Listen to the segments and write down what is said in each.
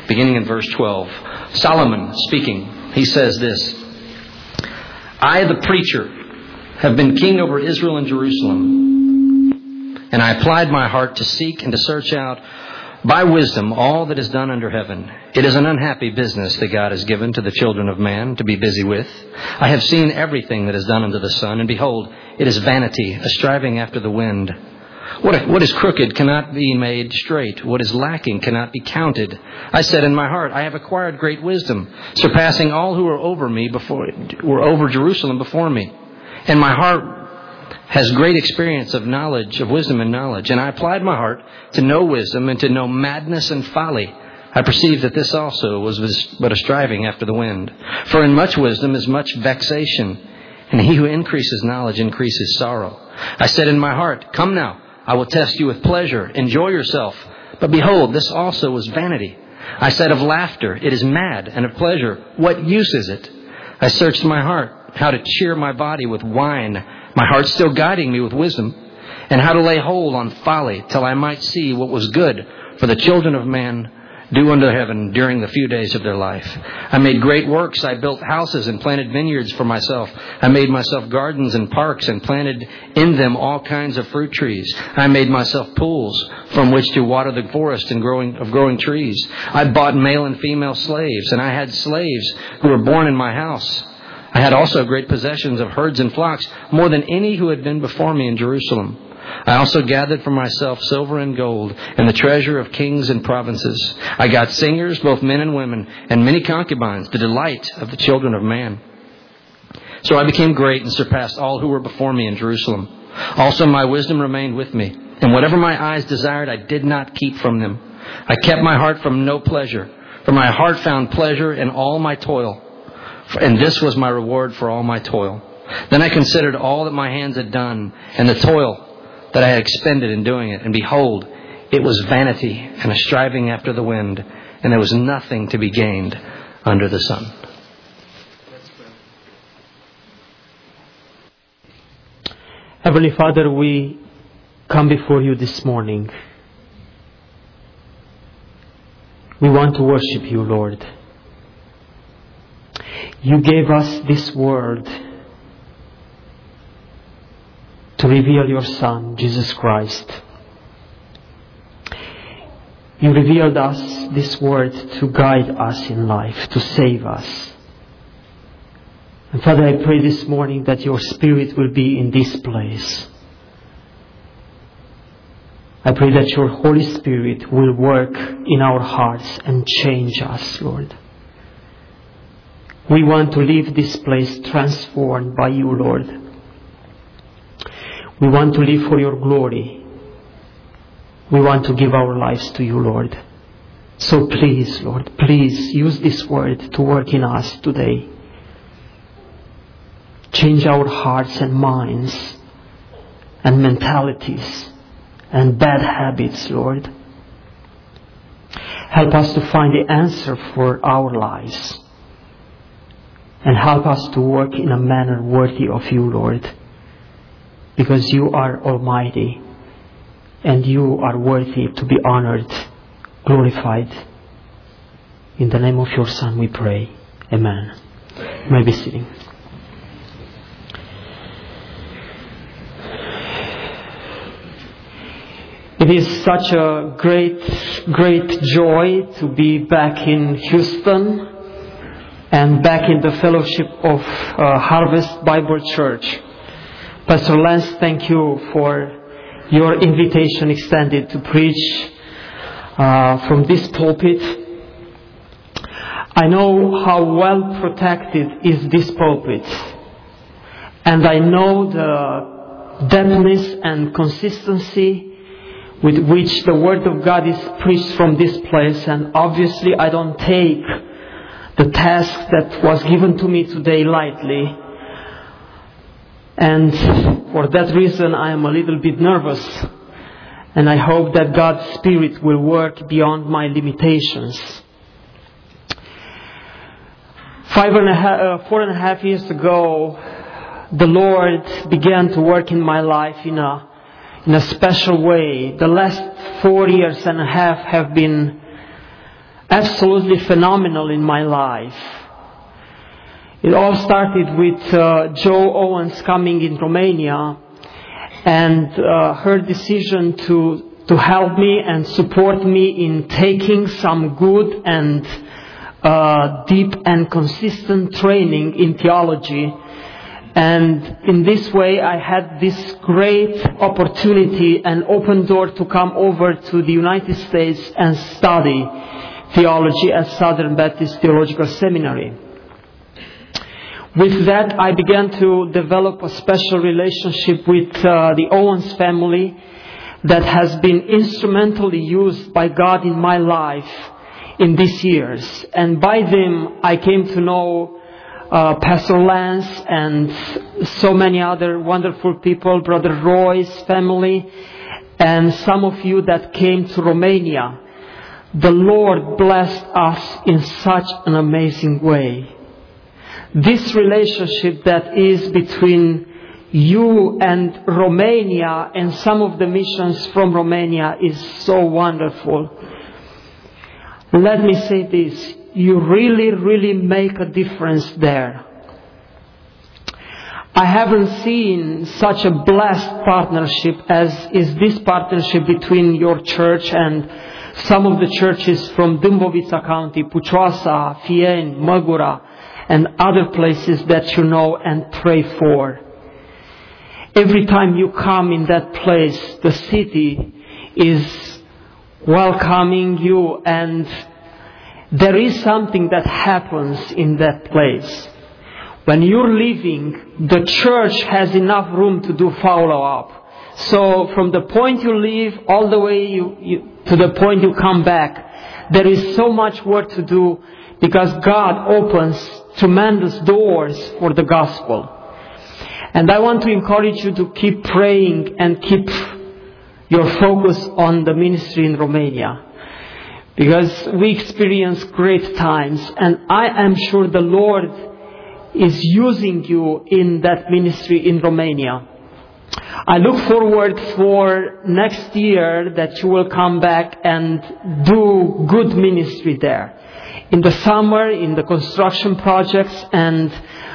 beginning in verse 12. Solomon speaking, he says this: I, the preacher, have been king over Israel and Jerusalem, and I applied my heart to seek and to search out by wisdom all that is done under heaven. It is an unhappy business that God has given to the children of man to be busy with. I have seen everything that is done under the sun, and behold, it is vanity, a striving after the wind. What is crooked cannot be made straight. What is lacking cannot be counted. I said in my heart, I have acquired great wisdom, surpassing all who were over Jerusalem before me. And my heart has great experience of knowledge, of wisdom and knowledge. And I applied my heart to know wisdom and to know madness and folly. I perceived that this also was but a striving after the wind. For in much wisdom is much vexation, and he who increases knowledge increases sorrow. I said in my heart, come now, I will test you with pleasure. Enjoy yourself. But behold, this also was vanity. I said of laughter, it is mad, and of pleasure, what use is it? I searched my heart, how to cheer my body with wine, my heart still guiding me with wisdom, and how to lay hold on folly, till I might see what was good for the children of man do unto heaven during the few days of their life. I made great works. I built houses and planted vineyards for myself. I made myself gardens and parks and planted in them all kinds of fruit trees. I made myself pools from which to water the forest and growing trees. I bought male and female slaves, and I had slaves who were born in my house. I had also great possessions of herds and flocks, more than any who had been before me in Jerusalem. I also gathered for myself silver and gold and the treasure of kings and provinces. I got singers, both men and women, and many concubines, the delight of the children of man. So I became great and surpassed all who were before me in Jerusalem. Also my wisdom remained with me, and whatever my eyes desired I did not keep from them. I kept my heart from no pleasure, for my heart found pleasure in all my toil, and this was my reward for all my toil. Then I considered all that my hands had done, and the toil that I had expended in doing it. And behold, it was vanity and a striving after the wind, and there was nothing to be gained under the sun. Heavenly Father, we come before you this morning. We want to worship you, Lord. You gave us this word to reveal your Son, Jesus Christ. You revealed us this word to guide us in life, to save us. And Father, I pray this morning that your Spirit will be in this place. I pray that your Holy Spirit will work in our hearts and change us, Lord. We want to leave this place transformed by you, Lord. We want to live for your glory. We want to give our lives to you, Lord. So please, Lord, please use this word to work in us today. Change our hearts and minds and mentalities and bad habits, Lord. Help us to find the answer for our lives. And help us to work in a manner worthy of you, Lord. Because you are almighty and you are worthy to be honored, glorified. In the name of your Son we pray. Amen. You may be sitting. It is such a great joy to be back in Houston and back in the fellowship of Harvest Bible Church. Pastor Lance, thank you for your invitation extended to preach from this pulpit. I know how well protected is this pulpit, and I know the depthness and consistency with which the Word of God is preached from this place, and obviously I don't take the task that was given to me today lightly. And for that reason, I am a little bit nervous. And I hope that God's Spirit will work beyond my limitations. 4.5 years ago, the Lord began to work in my life in a special way. The last 4.5 years have been absolutely phenomenal in my life. It all started with Joe Owens coming in Romania, and her decision to help me and support me in taking some good and deep and consistent training in theology. And in this way I had this great opportunity and open door to come over to the United States and study theology at Southern Baptist Theological Seminary. With that, I began to develop a special relationship with the Owens family that has been instrumentally used by God in my life in these years. And by them, I came to know Pastor Lance and so many other wonderful people, Brother Roy's family, and some of you that came to Romania. The Lord blessed us in such an amazing way. This relationship that is between you and Romania and some of the missions from Romania is so wonderful. Let me say this, you really, really make a difference there. I haven't seen such a blessed partnership as is this partnership between your church and some of the churches from Dâmbovița County, Pucioasa, Fieni, Măgura, and other places that you know and pray for. Every time you come in that place, the city is welcoming you, and there is something that happens in that place. When you're leaving, the church has enough room to do follow-up. So from the point you leave all the way to the point you come back, there is so much work to do because God opens tremendous doors for the gospel. And I want to encourage you to keep praying and keep your focus on the ministry in Romania. Because we experience great times, and I am sure the Lord is using you in that ministry in Romania. I look forward for next year that you will come back and do good ministry there. In the summer, in the construction projects and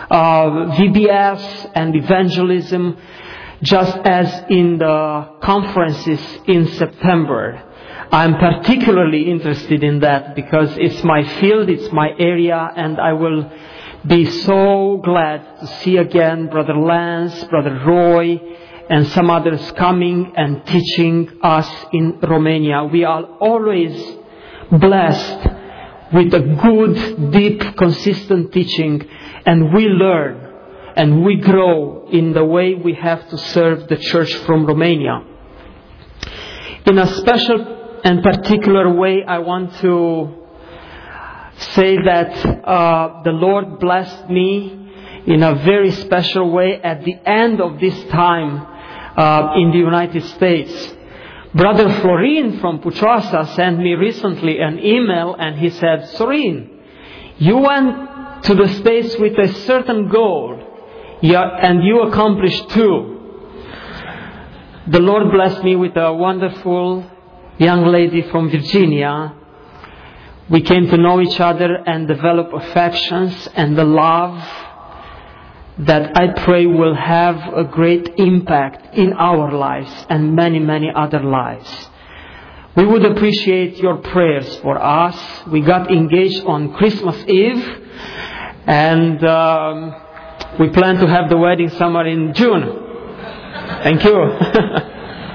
VBS and evangelism, just as in the conferences in September. I'm particularly interested in that because it's my field, it's my area, and I will be so glad to see again Brother Lance, Brother Roy, and some others coming and teaching us in Romania. We are always blessed with a good, deep, consistent teaching, and we learn and we grow in the way we have to serve the church from Romania. In a special and particular way, I want to say that the Lord blessed me in a very special way at the end of this time in the United States. Brother Florin from Pucioasa sent me recently an email, and he said, Sorin, you went to the States with a certain goal, and you accomplished too. The Lord blessed me with a wonderful young lady from Virginia. We came to know each other and develop affections and the love that I pray will have a great impact in our lives and many, many other lives. We would appreciate your prayers for us. We got engaged on Christmas Eve, and we plan to have the wedding somewhere in June. Thank you.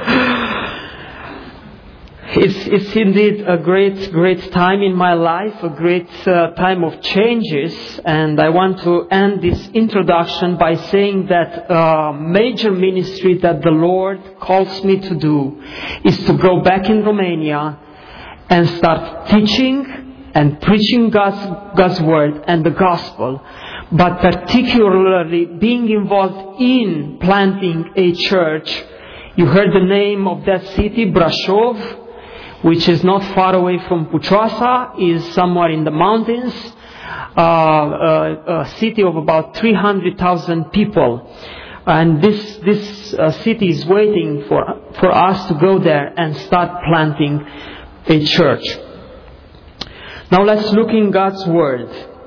It's indeed a great time in my life, a great time of changes, and I want to end this introduction by saying that major ministry that the Lord calls me to do is to go back in Romania and start teaching and preaching God's word and the gospel, but particularly being involved in planting a church. You heard the name of that city, Brașov, which is not far away from Pucioasa, is somewhere in the mountains, a city of about 300,000 people. And this city is waiting for us to go there and start planting a church. Now let's look in God's Word.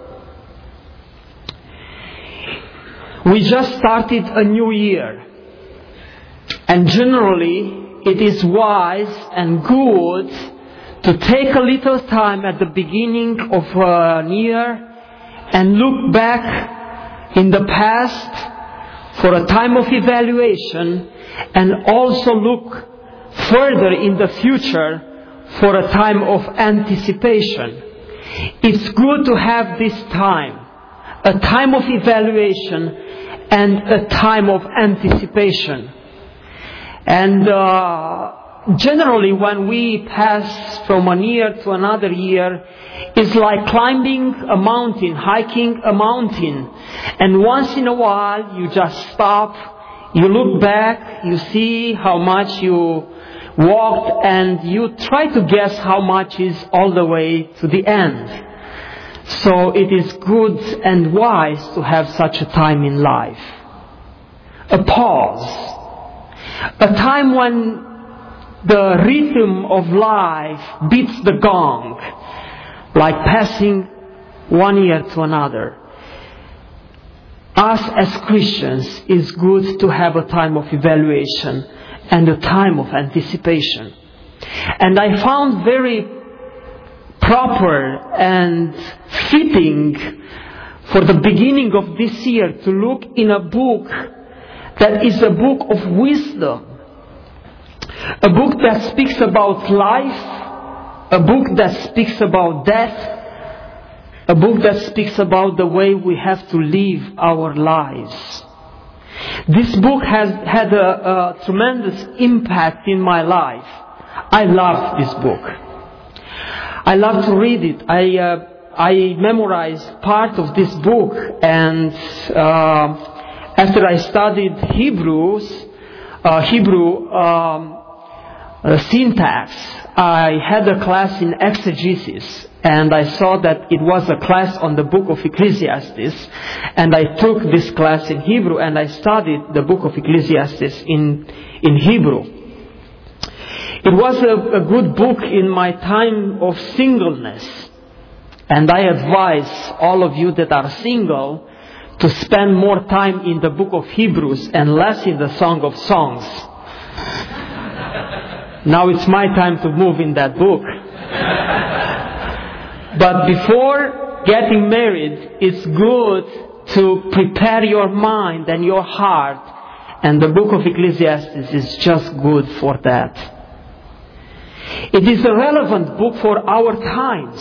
We just started a new year. And generally, it is wise and good to take a little time at the beginning of a year and look back in the past for a time of evaluation, and also look further in the future for a time of anticipation. It's good to have this time, a time of evaluation and a time of anticipation. And generally when we pass from one year to another year, it's like climbing a mountain, hiking a mountain. And once in a while you just stop, you look back, you see how much you walked, and you try to guess how much is all the way to the end. So it is good and wise to have such a time in life. A pause. A time when the rhythm of life beats the gong, like passing one year to another. Us as Christians, it's good to have a time of evaluation and a time of anticipation. And I found very proper and fitting for the beginning of this year to look in a book that is a book of wisdom. A book that speaks about life, a book that speaks about death, a book that speaks about the way we have to live our lives. This book has had a tremendous impact in my life. I love this book. I love to read it. I memorized part of this book, and after I studied Hebrew syntax, I had a class in exegesis, and I saw that it was a class on the book of Ecclesiastes, and I took this class in Hebrew, and I studied the book of Ecclesiastes in Hebrew. It was a good book in my time of singleness, and I advise all of you that are single to spend more time in the book of Hebrews and less in the Song of Songs. Now it's my time to move in that book. But before getting married, it's good to prepare your mind and your heart. And the book of Ecclesiastes is just good for that. It is a relevant book for our times.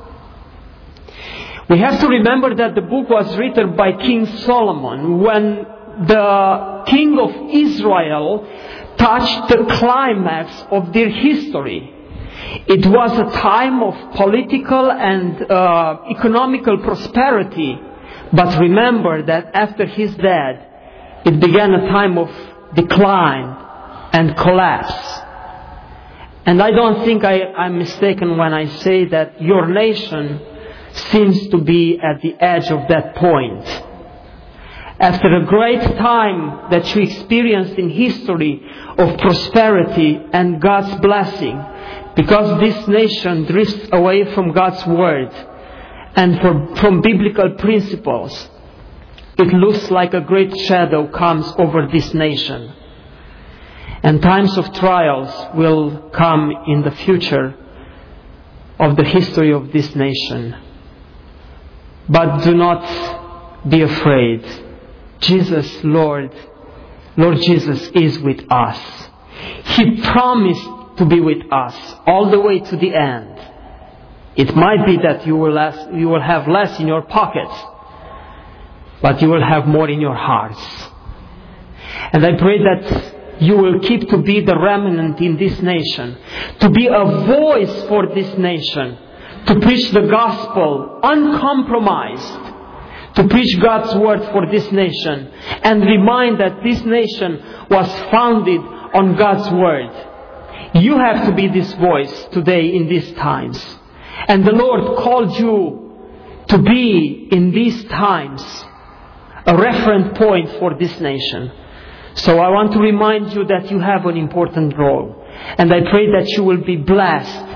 We have to remember that the book was written by King Solomon when the king of Israel touched the climax of their history. It was a time of political and economical prosperity. But remember that after his death, it began a time of decline and collapse. And I don't think I'm mistaken when I say that your nation seems to be at the edge of that point. After a great time that you experienced in history of prosperity and God's blessing, because this nation drifts away from God's Word and from biblical principles, it looks like a great shadow comes over this nation. And times of trials will come in the future of the history of this nation. But do not be afraid. Jesus, Lord Jesus is with us. He promised to be with us all the way to the end. It might be that you will have less in your pockets, but you will have more in your hearts. And I pray that you will keep to be the remnant in this nation, to be a voice for this nation, to preach the gospel uncompromised, to preach God's word for this nation, and remind that this nation was founded on God's word. You have to be this voice today in these times. And the Lord called you to be in these times a reference point for this nation. So I want to remind you that you have an important role. And I pray that you will be blessed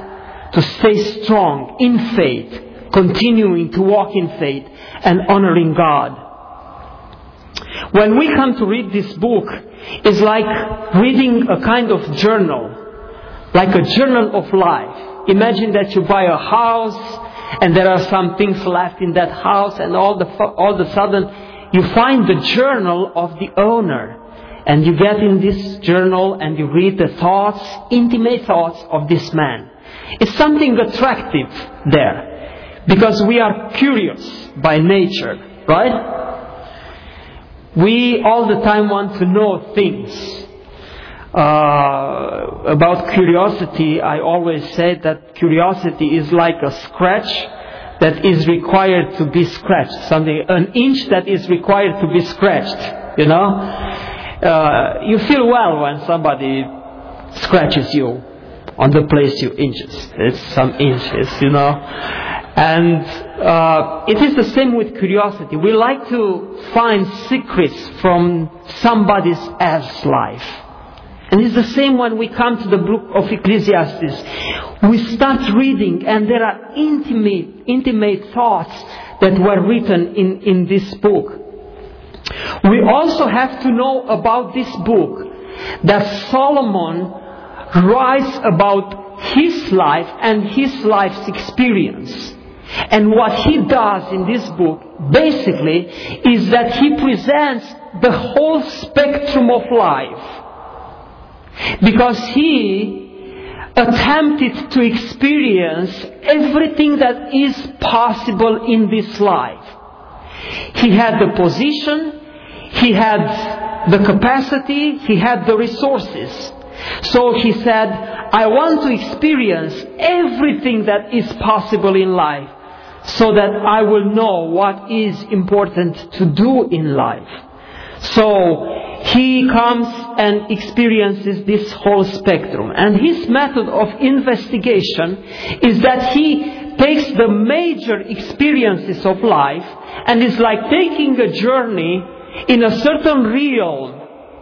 to stay strong in faith, continuing to walk in faith and honoring God. When we come to read this book, it's like reading a kind of journal, like a journal of life. Imagine that you buy a house and there are some things left in that house, and all of a sudden you find the journal of the owner. And you get in this journal and you read the thoughts, intimate thoughts of this man. It's something attractive there, because we are curious by nature, right? We all the time want to know things. About curiosity, I always say that curiosity is like a scratch that is required to be scratched. An inch that is required to be scratched, you know. You feel well when somebody scratches you on the place you inches. It's some inches, you know. And it is the same with curiosity. We like to find secrets from somebody else's life. And it's the same when we come to the book of Ecclesiastes. We start reading and there are intimate thoughts that were written in this book. We also have to know about this book that Solomon writes about his life and his life's experience. And what he does in this book basically is that he presents the whole spectrum of life. Because he attempted to experience everything that is possible in this life. He had the position, he had the capacity, he had the resources. So he said, I want to experience everything that is possible in life, so that I will know what is important to do in life. So he comes and experiences this whole spectrum. And his method of investigation is that he takes the major experiences of life and is like taking a journey in a certain realm.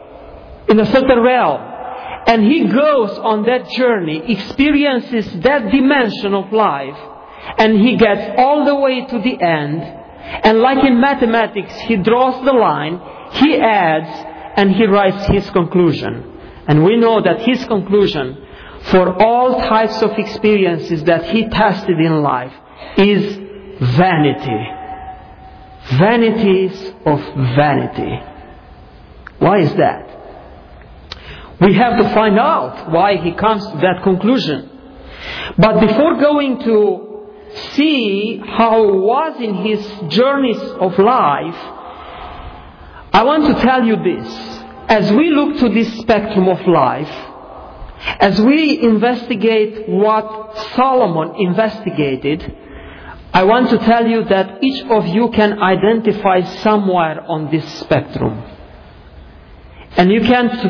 And he goes on that journey, experiences that dimension of life, and he gets all the way to the end. And like in mathematics, he draws the line, he adds, and he writes his conclusion. And we know that his conclusion for all types of experiences that he tested in life is vanity. Vanities of vanity. Why is that? We have to find out why he comes to that conclusion. But before going to see how it was in his journeys of life, I want to tell you this. As we look to this spectrum of life, as we investigate what Solomon investigated, I want to tell you that each of you can identify somewhere on this spectrum. And you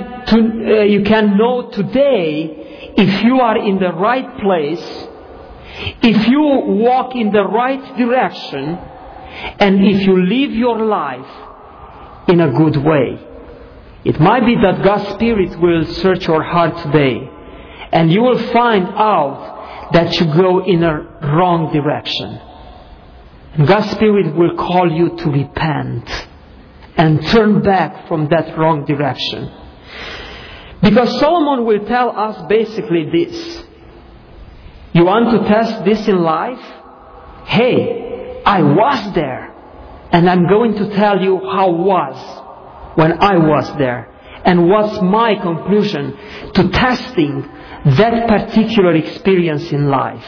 can know today if you are in the right place, if you walk in the right direction, and if you live your life in a good way. It might be that God's Spirit will search your heart today, and you will find out that you go in a wrong direction. And God's Spirit will call you to repent and turn back from that wrong direction. Because Solomon will tell us basically this. You want to test this in life? Hey, I was there. And I'm going to tell you how it was when I was there. And what's my conclusion to testing that particular experience in life.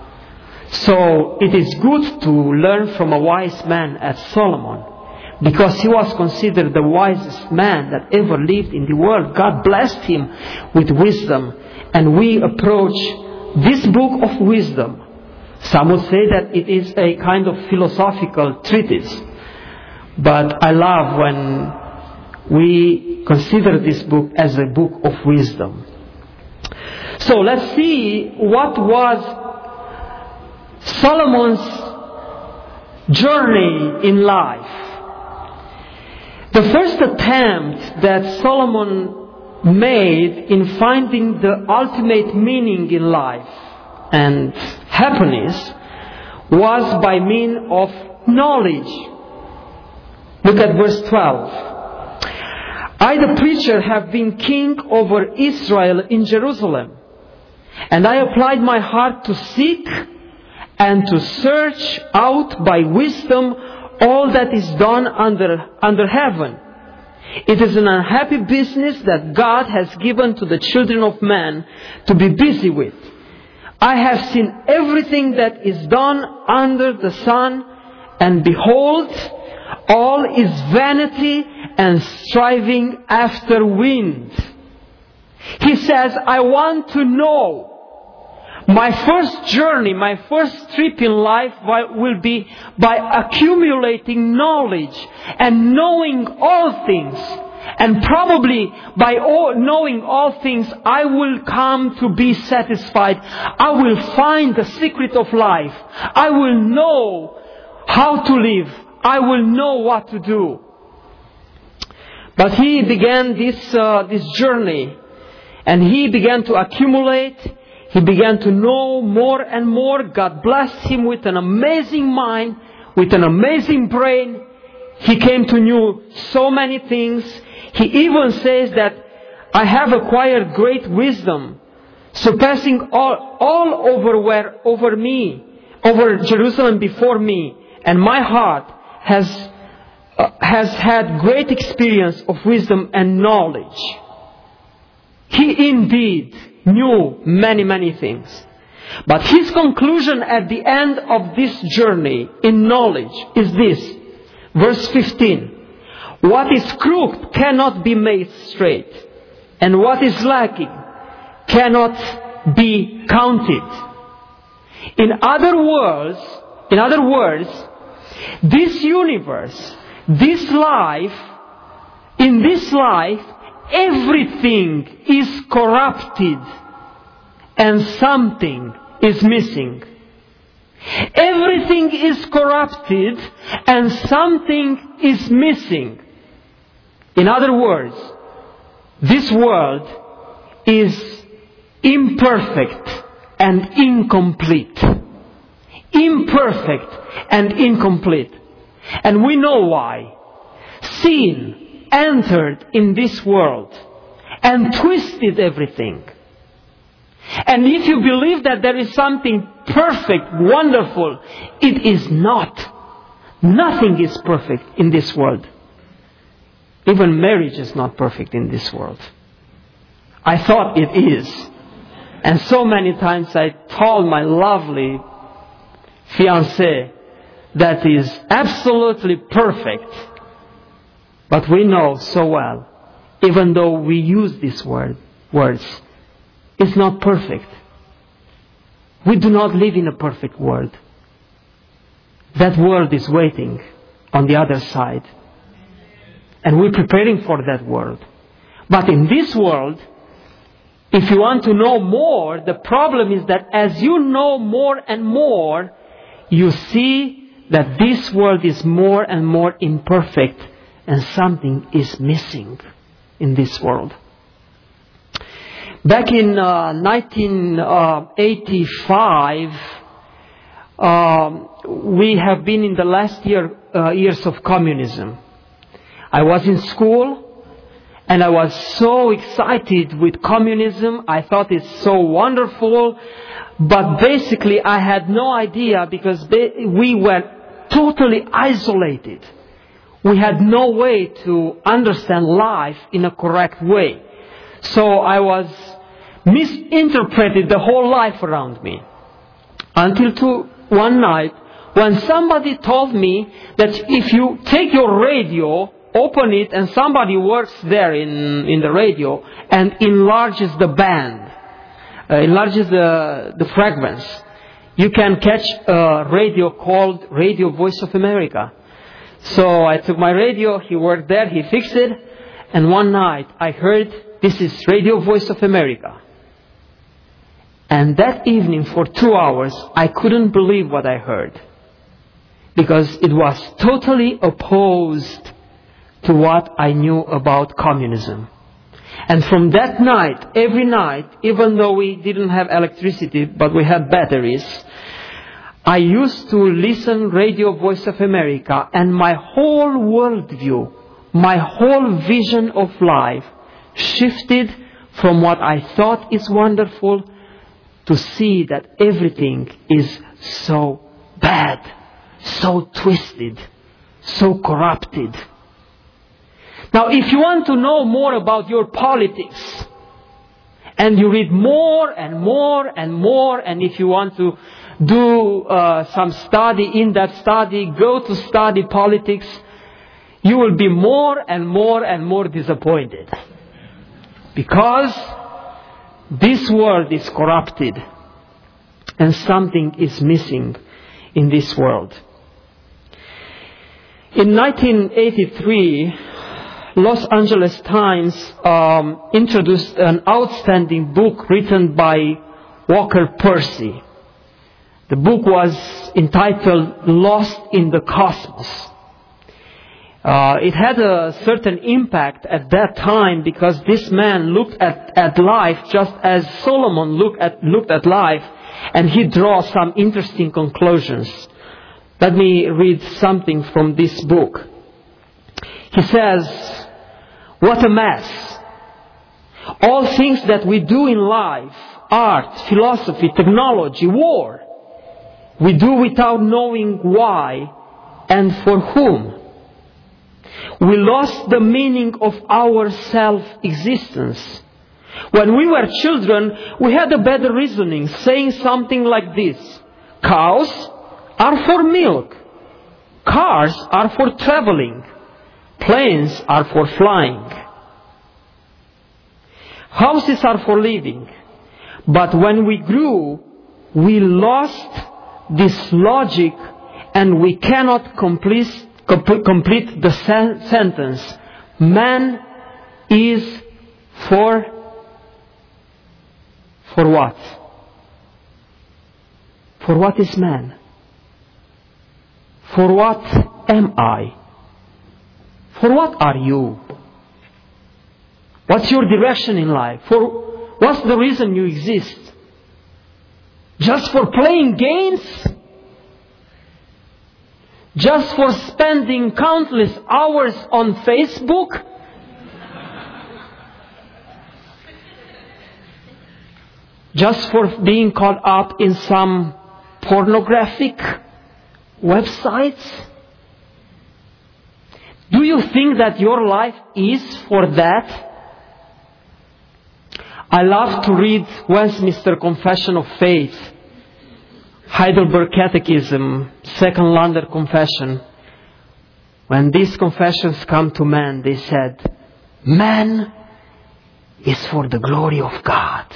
So it is good to learn from a wise man as Solomon, because he was considered the wisest man that ever lived in the world. God blessed him with wisdom. And we approach this book of wisdom. Some would say that it is a kind of philosophical treatise. But I love when we consider this book as a book of wisdom. So let's see what was Solomon's journey in life. The first attempt that Solomon made in finding the ultimate meaning in life and happiness was by means of knowledge. Look at verse 12. I, the preacher, have been king over Israel in Jerusalem, and I applied my heart to seek and to search out by wisdom all that is done under heaven. It is an unhappy business that God has given to the children of man to be busy with. I have seen everything that is done under the sun, and behold, all is vanity and striving after wind. He says, I want to know. My first journey, my first trip in life will be by accumulating knowledge and knowing all things. And probably by knowing all things, I will come to be satisfied. I will find the secret of life. I will know how to live. I will know what to do. But he began this journey, and he began to accumulate. He began to know more and more. God blessed him with an amazing mind, with an amazing brain. He came to know so many things. He even says that I have acquired great wisdom, surpassing all over Jerusalem before me, and my heart has had great experience of wisdom and knowledge. He indeed knew many, many things. But his conclusion at the end of this journey in knowledge is this. Verse 15. What is crooked cannot be made straight, and what is lacking cannot be counted. In other words, this universe, this life, in this life, everything is corrupted and something is missing. Everything is corrupted and something is missing. In other words, this world is imperfect and incomplete. Imperfect and incomplete. And we know why. Sin entered in this world and twisted everything. And if you believe that there is something perfect, wonderful, it is not. Nothing is perfect in this world. Even marriage is not perfect in this world. I thought it is. And so many times I told my lovely fiancée that is absolutely perfect. But we know so well, even though we use these words, it's not perfect. We do not live in a perfect world. That world is waiting on the other side. And we're preparing for that world. But in this world, if you want to know more, the problem is that as you know more and more, you see that this world is more and more imperfect and something is missing in this world. Back in 1985, we have been in the last years of communism. I was in school and I was so excited with communism. I thought it's so wonderful. But basically I had no idea because we were totally isolated. We had no way to understand life in a correct way. So I was misinterpreted the whole life around me. Until one night when somebody told me that if you take your radio, open it, and somebody works there in the radio and enlarges the band, enlarges the frequency, you can catch a radio called Radio Voice of America. So I took my radio, he worked there, he fixed it, and one night I heard, this is Radio Voice of America. And that evening for 2 hours, I couldn't believe what I heard. Because it was totally opposed to what I knew about communism. And from that night, every night, even though we didn't have electricity, but we had batteries, I used to listen Radio Voice of America, and my whole worldview, my whole vision of life shifted from what I thought is wonderful to see that everything is so bad, so twisted, so corrupted. Now, if you want to know more about your politics, and you read more and more and more, and if you want to do some study, in-depth study, go to study politics, you will be more and more and more disappointed. Because this world is corrupted and something is missing in this world. In 1983, Los Angeles Times introduced an outstanding book written by Walker Percy. The book was entitled Lost in the Cosmos. It had a certain impact at that time because this man looked at life just as Solomon looked at life, and he draws some interesting conclusions. Let me read something from this book. He says, "What a mess. All things that we do in life, art, philosophy, technology, war, we do without knowing why and for whom. We lost the meaning of our self-existence. When we were children, we had a better reasoning, saying something like this: cows are for milk, cars are for traveling, planes are for flying, houses are for living. But when we grew, we lost this logic, and we cannot complete the sentence. Man is for what? For what is man? For what am I? For what are you? What's your direction in life? What's the reason you exist? Just for playing games? Just for spending countless hours on Facebook? Just for being caught up in some pornographic websites? Do you think that your life is for that? I love to read Westminster Confession of Faith, Heidelberg Catechism, Second London Confession. When these confessions come to man, they said, man is for the glory of God.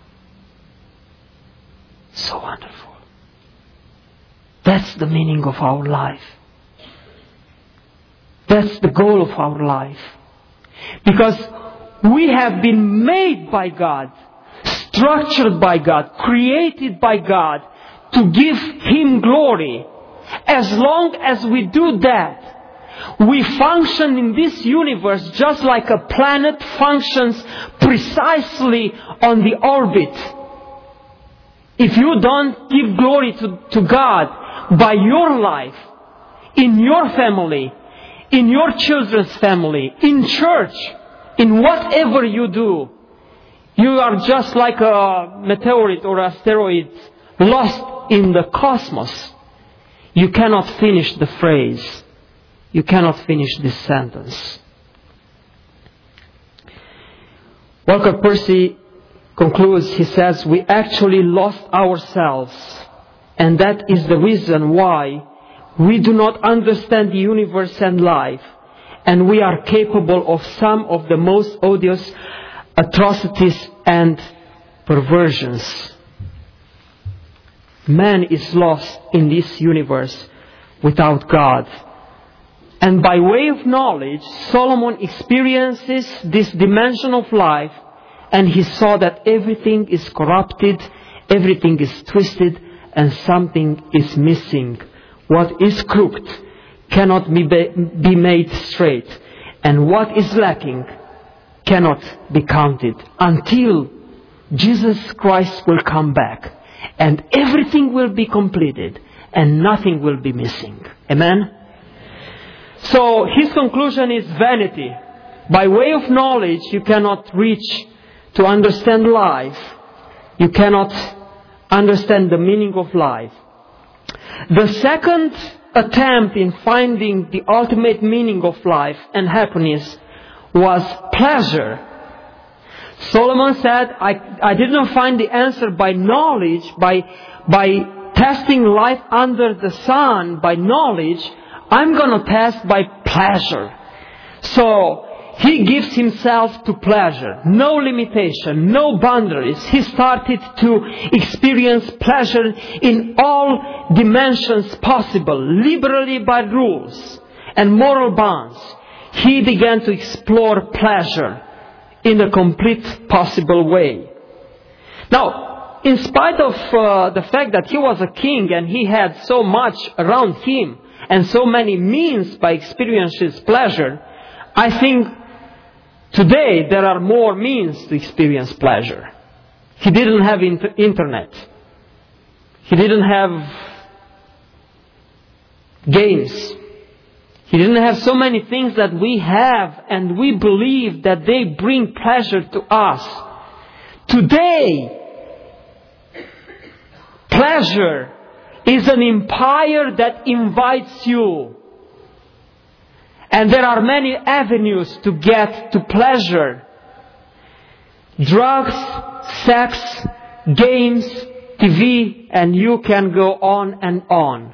So wonderful. That's the meaning of our life. That's the goal of our life. Because we have been made by God, structured by God, created by God to give Him glory. As long as we do that, we function in this universe just like a planet functions precisely on the orbit. If you don't give glory to God by your life, in your family, in your children's family, in church, in whatever you do, you are just like a meteorite or asteroid lost in the cosmos. You cannot finish the phrase. You cannot finish this sentence. Walker Percy concludes, he says, we actually lost ourselves, and that is the reason why we do not understand the universe and life, and we are capable of some of the most odious atrocities and perversions. Man is lost in this universe without God. And by way of knowledge, Solomon experiences this dimension of life, and he saw that everything is corrupted, everything is twisted, and something is missing. What is crooked cannot be made straight, and what is lacking cannot be counted until Jesus Christ will come back and everything will be completed and nothing will be missing. Amen? So his conclusion is vanity. By way of knowledge, you cannot reach to understand life. You cannot understand the meaning of life. The second attempt in finding the ultimate meaning of life and happiness was pleasure. Solomon said, I did not find the answer by knowledge, by testing life under the sun, by knowledge. I'm going to test by pleasure. So, he gives himself to pleasure. No limitation, no boundaries. He started to experience pleasure in all dimensions possible, liberally by rules and moral bounds. He began to explore pleasure in a complete possible way. Now, in spite of the fact that he was a king and he had so much around him and so many means by experiencing pleasure, I think today there are more means to experience pleasure. He didn't have internet. He didn't have games. He didn't have so many things that we have and we believe that they bring pleasure to us. Today, pleasure is an empire that invites you. And there are many avenues to get to pleasure. Drugs, sex, games, TV, and you can go on and on.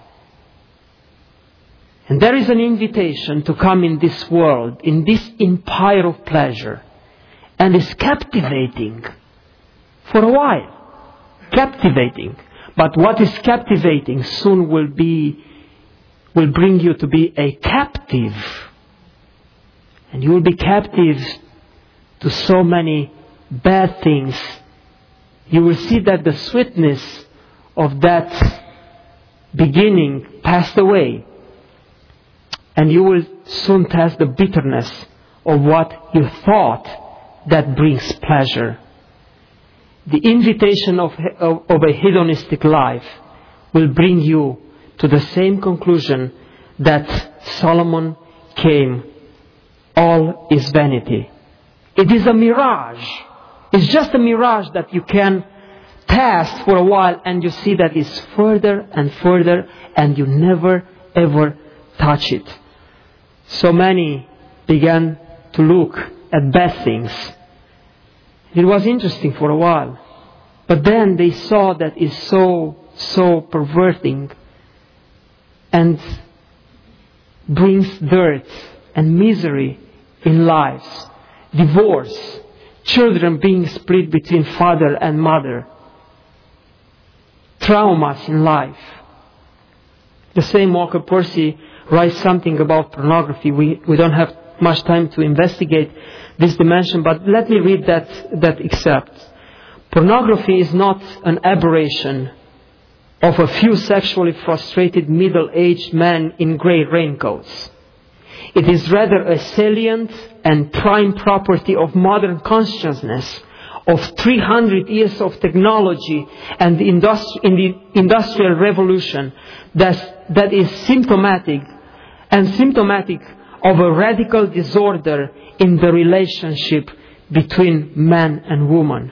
And there is an invitation to come in this world, in this empire of pleasure. And it's captivating for a while. Captivating. But what is captivating soon will bring you to be a captive. And you will be captive to so many bad things. You will see that the sweetness of that beginning passed away. And you will soon taste the bitterness of what you thought that brings pleasure. The invitation of a hedonistic life will bring you to the same conclusion that Solomon came. All is vanity. It is a mirage. It's just a mirage that you can taste for a while and you see that it's further and further and you never ever touch it. So many began to look at bad things. It was interesting for a while. But then they saw that it's so perverting and brings dirt and misery in lives. Divorce. Children being split between father and mother. Traumas in life. The same Walker Percy writes something about pornography. We don't have much time to investigate this dimension, but let me read that excerpt. Pornography is not an aberration of a few sexually frustrated middle-aged men in grey raincoats. It is rather a salient and prime property of modern consciousness, of 300 years of technology and in the Industrial Revolution that is symptomatic of a radical disorder in the relationship between man and woman.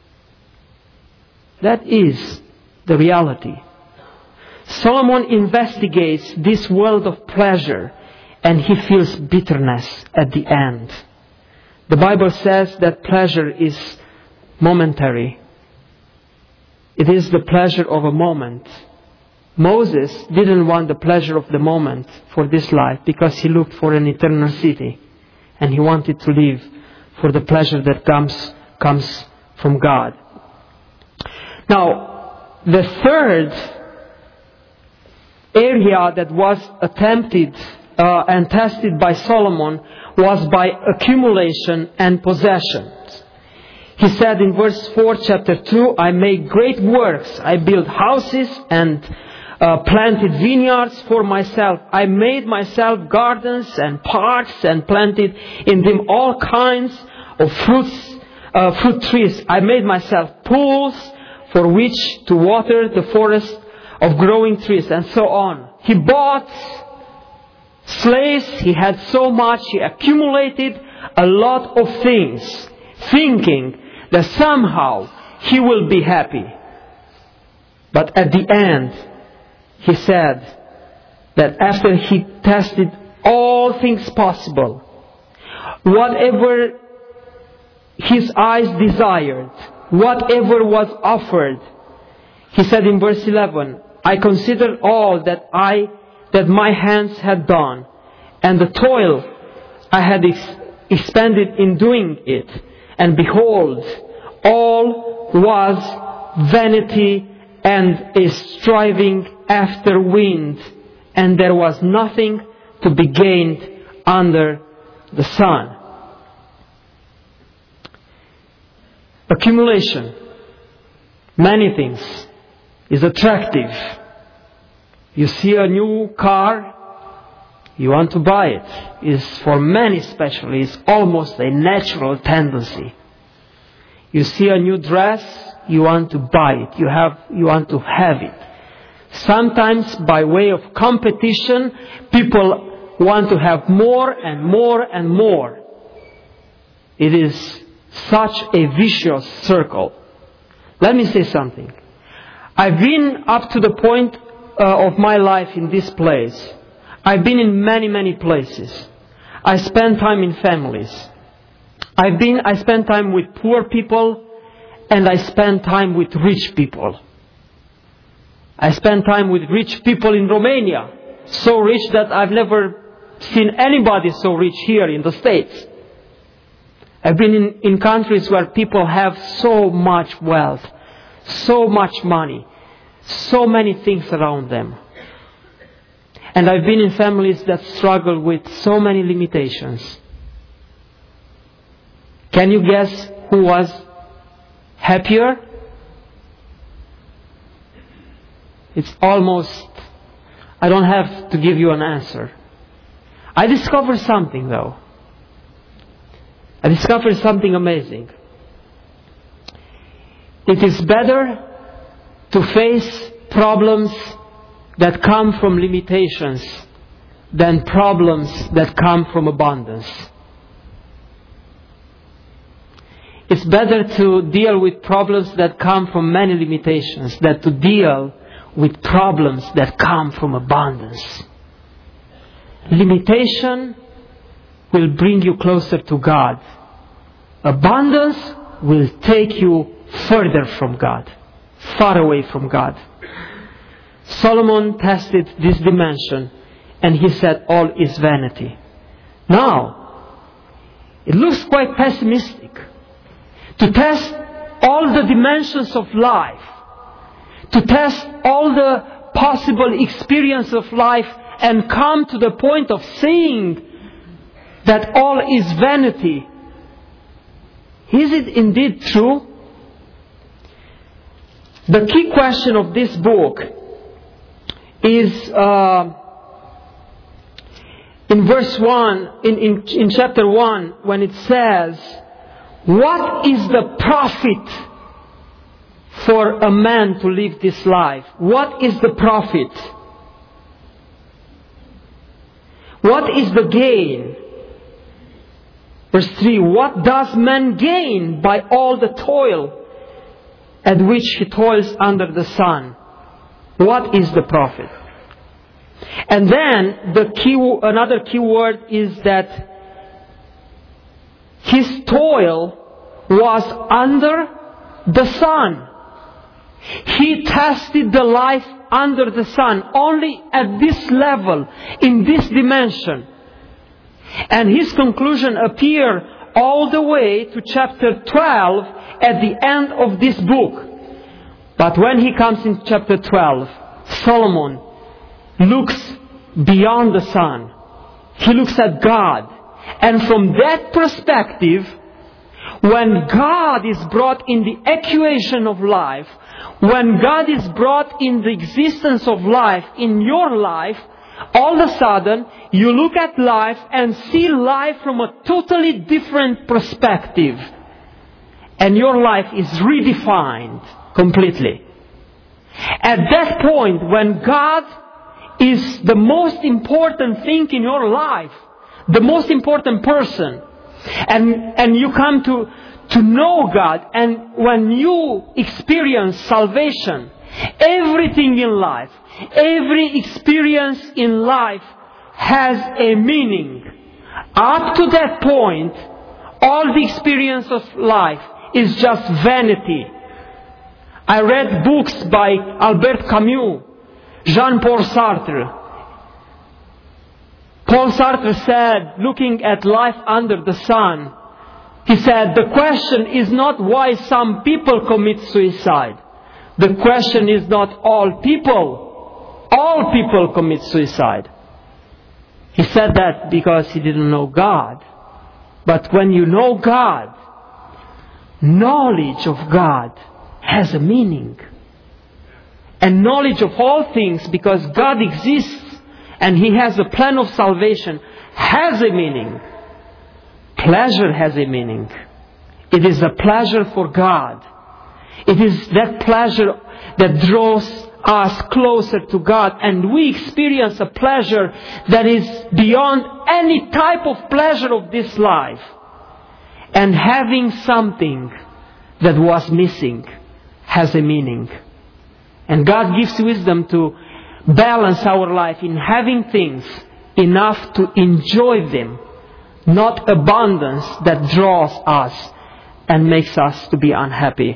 That is the reality. Solomon investigates this world of pleasure and he feels bitterness at the end. The Bible says that pleasure is momentary. It is the pleasure of a moment. Moses didn't want the pleasure of the moment for this life because he looked for an eternal city and he wanted to live for the pleasure that comes from God. Now, the third area that was attempted and tested by Solomon was by accumulation and possessions. He said in verse 4, chapter 2, I made great works. I built houses and planted vineyards for myself. I made myself gardens and parks and planted in them all kinds of fruit trees. I made myself pools for which to water the forest of growing trees, and so on. He bought slaves. He had so much. He accumulated a lot of things, thinking that somehow he will be happy. But at the end, he said that after he tested all things possible, whatever his eyes desired, whatever was offered, he said in verse 11, I considered all that my hands had done, and the toil I had expended in doing it, and behold, all was vanity and a striving after wind, and there was nothing to be gained under the sun. Accumulation, many things, is attractive. You see a new car, you want to buy it. Is for many especially, it's almost a natural tendency. You see a new dress, you want to buy it. You want to have it. Sometimes by way of competition, people want to have more and more and more. It is such a vicious circle. Let me say something. I've been up to the point of my life in this place. I've been in many, many places. I spend time in families. I spend time with poor people, and I spend time with rich people. I spend time with rich people in Romania. So rich that I've never seen anybody so rich here in the States. I've been in countries where people have so much wealth, so much money, so many things around them. And I've been in families that struggle with so many limitations. Can you guess who was happier? It's almost, I don't have to give you an answer. I discovered something though. I discovered something amazing. It is better to face problems that come from limitations than problems that come from abundance. It's better to deal with problems that come from many limitations than to deal with problems that come from abundance. Limitation will bring you closer to God. Abundance will take you further from God, far away from God. Solomon tested this dimension, and he said all is vanity. Now, it looks quite pessimistic. To test all the dimensions of life, to test all the possible experience of life, and come to the point of saying that all is vanity. Is it indeed true? The key question of this book is in verse 1, in chapter 1, when it says, what is the profit for a man to live this life? What is the profit? What is the gain? Verse 3, what does man gain by all the toil at which he toils under the sun? What is the profit? And then another key word is that his toil was under the sun. He tested the life under the sun, only at this level, in this dimension. And his conclusion appears all the way to chapter 12 at the end of this book. But when he comes in chapter 12, Solomon looks beyond the sun. He looks at God. And from that perspective, when God is brought in the equation of life, when God is brought in the existence of life, in your life, all of a sudden, you look at life and see life from a totally different perspective. And your life is redefined completely. At that point, when God is the most important thing in your life, the most important person, and you come to know God, and when you experience salvation, everything in life, every experience in life has a meaning. Up to that point, all the experience of life is just vanity. I read books by Albert Camus, Jean-Paul Sartre. Paul Sartre said, looking at life under the sun, he said, the question is not why some people commit suicide. The question is not all people commit suicide. He said that because he didn't know God. But when you know God, knowledge of God has a meaning. And knowledge of all things, because God exists and He has a plan of salvation, has a meaning. Pleasure has a meaning. It is a pleasure for God. It is that pleasure that draws us closer to God, and we experience a pleasure that is beyond any type of pleasure of this life. And having something that was missing has a meaning. And God gives wisdom to balance our life in having things enough to enjoy them, not abundance that draws us and makes us to be unhappy.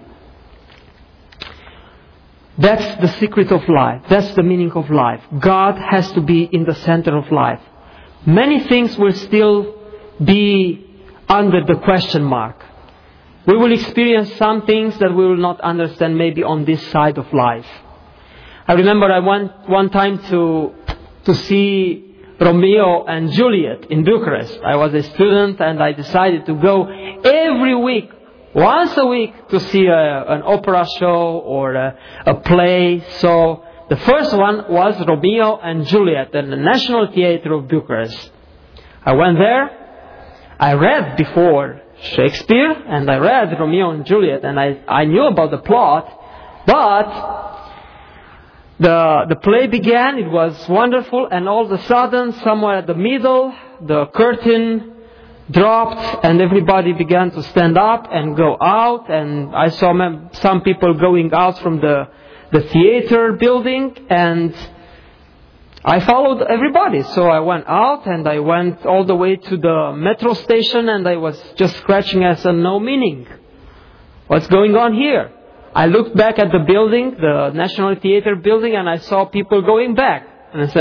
That's the secret of life. That's the meaning of life. God has to be in the center of life. Many things will still be under the question mark. We will experience some things that we will not understand maybe on this side of life. I remember I went one time to see Romeo and Juliet in Bucharest. I was a student and I decided to go every week, once a week, to see an opera show or a play. So the first one was Romeo and Juliet at the National Theatre of Bucharest. I went there. I read before Shakespeare and I read Romeo and Juliet, and I knew about the plot, but the play began. It was wonderful, and all of a sudden, somewhere at the middle, the curtain dropped and everybody began to stand up and go out, and I saw some people going out from the theater building, and I followed everybody. So I went out and I went all the way to the metro station, and I was just scratching as a no meaning. What's going on here? I looked back at the building, the National Theatre building, and I saw people going back. And I said,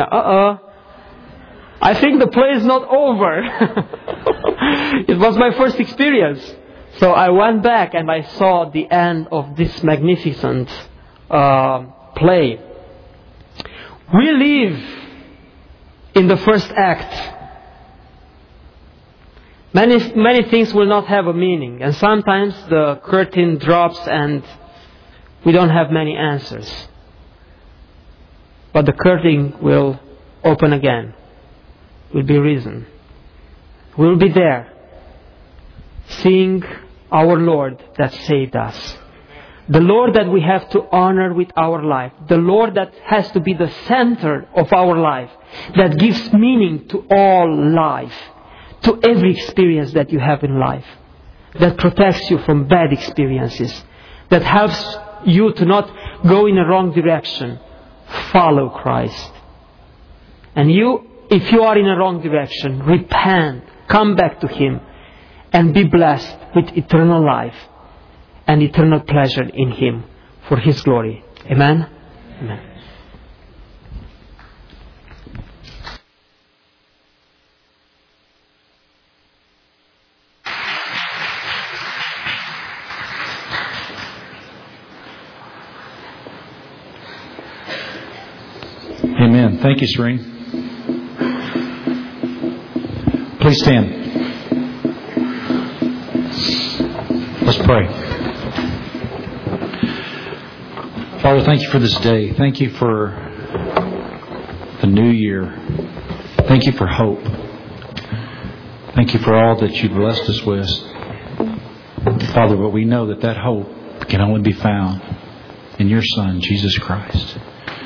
I think the play is not over. It was my first experience. So I went back and I saw the end of this magnificent play. We live in the first act. Many things will not have a meaning, and sometimes the curtain drops and we don't have many answers. But the curtain will open again. Will be risen. We'll be there, seeing our Lord that saved us. The Lord that we have to honor with our life. The Lord that has to be the center of our life. That gives meaning to all life. To every experience that you have in life. That protects you from bad experiences. That helps you to not go in a wrong direction. Follow Christ. And if you are in a wrong direction, repent. Come back to Him. And be blessed with eternal life. And eternal pleasure in Him for His glory. Amen? Amen. Amen. Thank you, Serene. Please stand. Let's pray. Father, thank you for this day. Thank you for a new year. Thank you for hope. Thank you for all that you've blessed us with. Father, but we know that hope can only be found in your Son, Jesus Christ.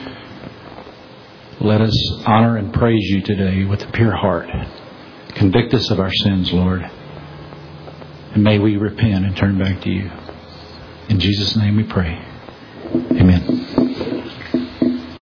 Let us honor and praise you today with a pure heart. Convict us of our sins, Lord. And may we repent and turn back to you. In Jesus' name we pray. Amen.